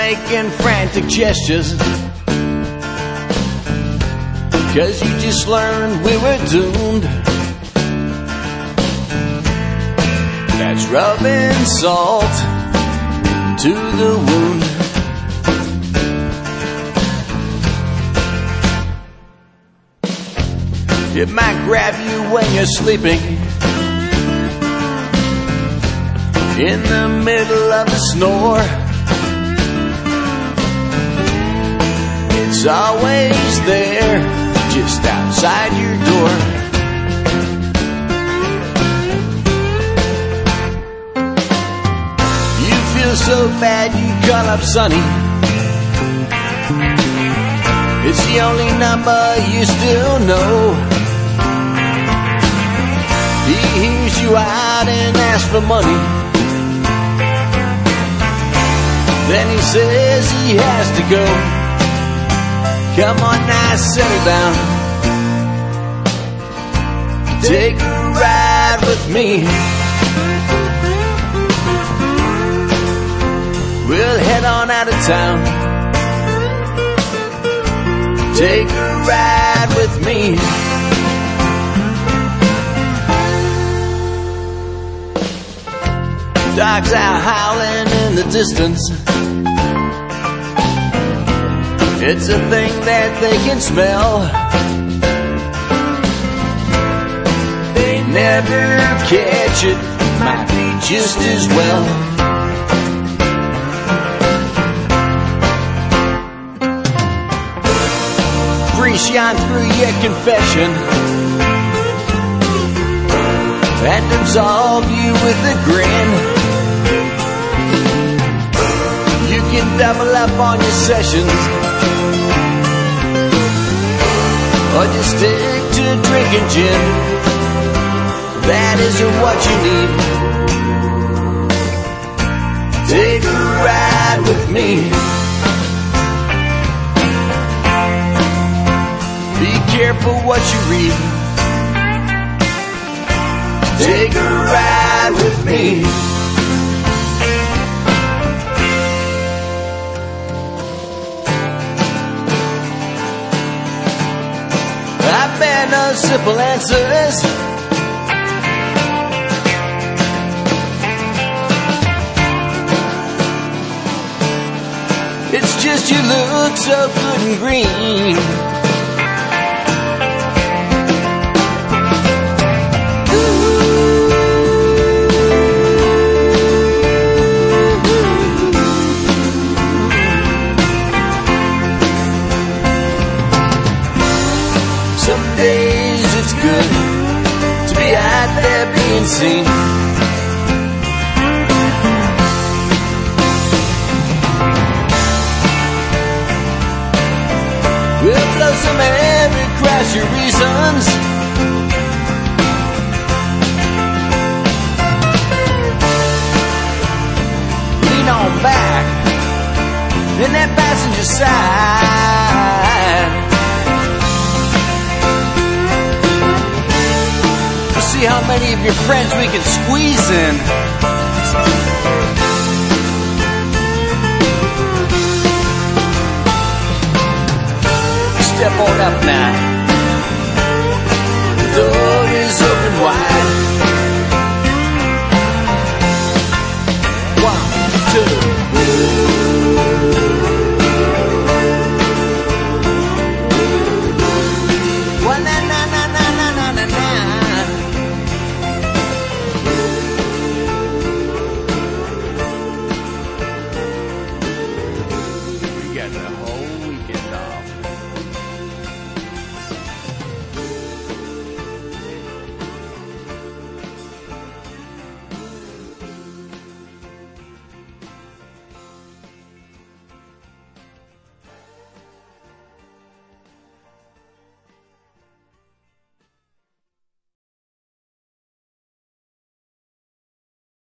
making frantic gestures, 'cause you just learned we were doomed. That's rubbing salt to the wound. It might grab you when you're sleeping, in the middle of a snore. It's always there, just outside your door. You feel so bad you call up Sonny. It's the only number you still know. He hears you out and asks for money. Then he says he has to go. Come on now, settle down. Take a ride with me. We'll head on out of town. Take a ride with me. Dogs out howling in the distance. It's a thing that they can smell. They never catch it, might be just as well. Grease shine through your confession and absolve you with a grin. You can double up on your sessions, or just stick to drinking gin. That isn't what you need. Take a ride with me. Be careful what you read. Take a ride with me. I bear no simple answers. It's just you look so good and green. Some days it's good to be out there being seen. We'll blow some air and crash your reasons. Lean on back in that passenger side. See how many of your friends we can squeeze in. Step on up now.